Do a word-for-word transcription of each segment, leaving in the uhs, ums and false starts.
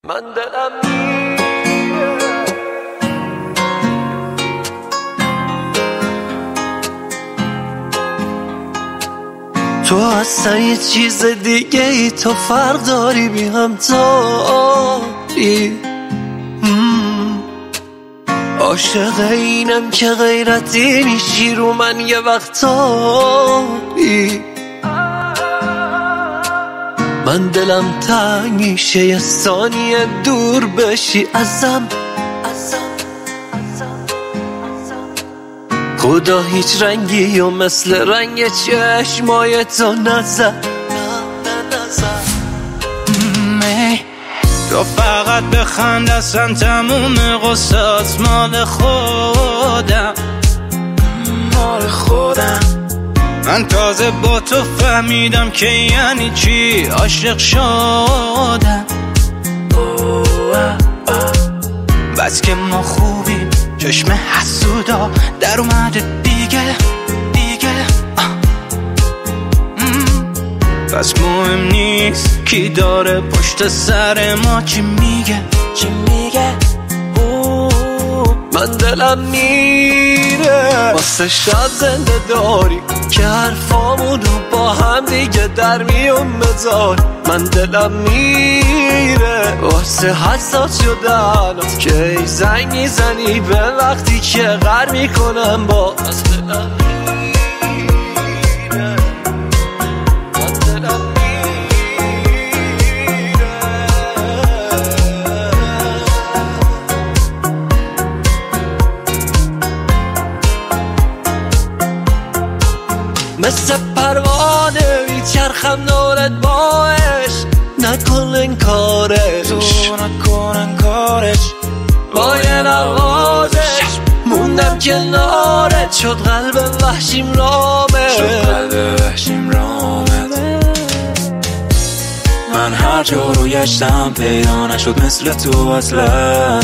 من دلم میره تو اصلا یه چیز دیگه ای، تو فرق داری بی همتایی. عاشق اینم که غیرتی میشی رو من یه وقتایی. من دلم تنگ میشه یه ثانیه دور بشی ازم. خدا هیچ رنگی و مثل رنگ چشمای تو نزد. تو فقط بخند اصلا تموم قصات مال خودم مال خودم. من تازه با تو فهمیدم که یعنی چی عاشق شدم. بس که ما خوبیم چشم حسودا در اومده دیگه دیگه. بس مهم نیست کی داره پشت سر ما چی میگه چی میگه. من دلم میره واسه شب زنده داری که حرفامونو با هم دیگه در میون بذار. من دلم میره واسه حساس شدنات که ای زنگ میزنی به وقتی که غر میکنم با. از دلم میره من دلم مثل پروانه میچرخم دورت با عشق. نکن انکارش نکن انکارش با یه نوازش موندم کنارت. شد قلب وحشیم رامت شد قلب وحشیم رامت. من هر جا رو گشتم پیدا نشد مثل تو اصلا.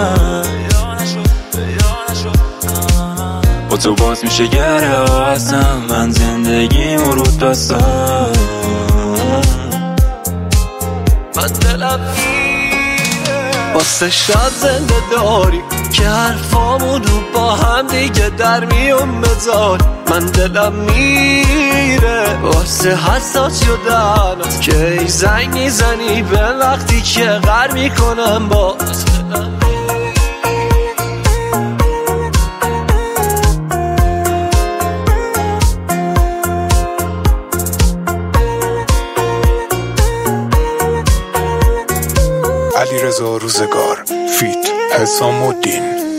با تو باز میشه گره هستم من زندگی مرود دستم. من دلم میره واسه شب زنده داری که حرفامونو با هم دیگه در میون بذار. من دلم میره واسه حساس شدنات که ای زنگ میزنی به وقتی که غر میکنم با. علیرضا روزگار فیت حسام الدین.